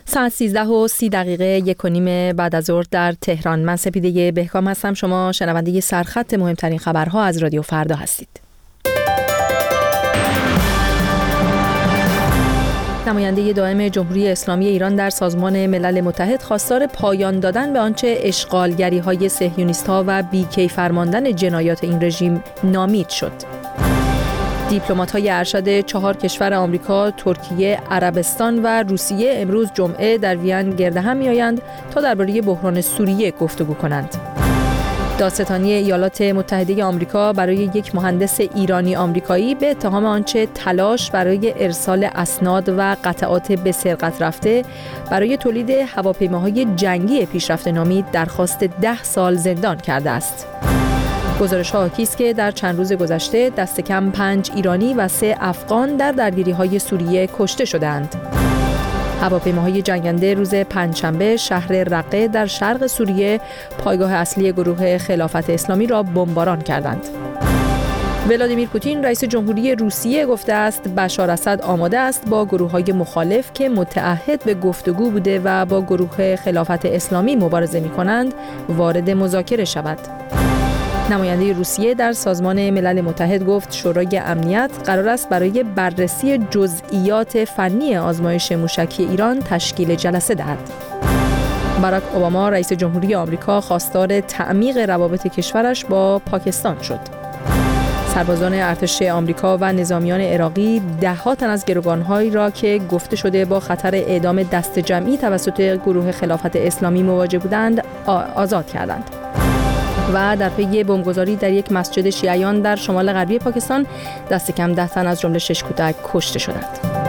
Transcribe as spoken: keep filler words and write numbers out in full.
ساعت سیزده و سی دقیقه یک و نیم بعد از ظهر در تهران. من سپیده بهکام هستم. شما شنونده سرخط مهمترین خبرها از رادیو فردا هستید. نماینده دائم جمهوری اسلامی ایران در سازمان ملل متحد خواستار پایان دادن به آنچه اشغالگری‌های صهیونیست‌ها و بی‌کی فرماندن جنایات این رژیم نامید شد. دیپلمات‌های ارشد چهار کشور آمریکا، ترکیه، عربستان و روسیه امروز جمعه در وین گرد هم می‌آیند تا درباره بحران سوریه گفتگو کنند. دادستانی ایالات متحده آمریکا برای یک مهندس ایرانی آمریکایی به اتهام آنچه تلاش برای ارسال اسناد و قطعات به سرقت رفته برای تولید هواپیماهای جنگی پیشرفته نامید درخواست ده سال زندان کرده است. گزارش‌ها حاکی است که در چند روز گذشته دست کم پنج ایرانی و سه افغان در درگیری‌های سوریه کشته شدند. هواپیماهای جنگنده روز پنجشنبه شهر رقه در شرق سوریه، پایگاه اصلی گروه خلافت اسلامی را بمباران کردند. ولادیمیر پوتین رئیس جمهوری روسیه گفته است بشار اسد آماده است با گروه‌های مخالف که متعهد به گفتگو بوده و با گروه خلافت اسلامی مبارزه می‌کنند وارد مذاکره شود. نماینده روسیه در سازمان ملل متحد گفت شورای امنیت قرار است برای بررسی جزئیات فنی آزمایش موشکی ایران تشکیل جلسه دهد. باراک اوباما رئیس جمهوری آمریکا خواستار تعمیق روابط کشورش با پاکستان شد. سربازان ارتش آمریکا و نظامیان عراقی ده‌ها تن از گروگان‌هایی را که گفته شده با خطر اعدام دست جمعی توسط گروه خلافت اسلامی مواجه بودند آزاد کردند. و در پی بمبگذاری در یک مسجد شیعیان در شمال غربی پاکستان دست کم ده تن از جمله شش کودک کشته شدند.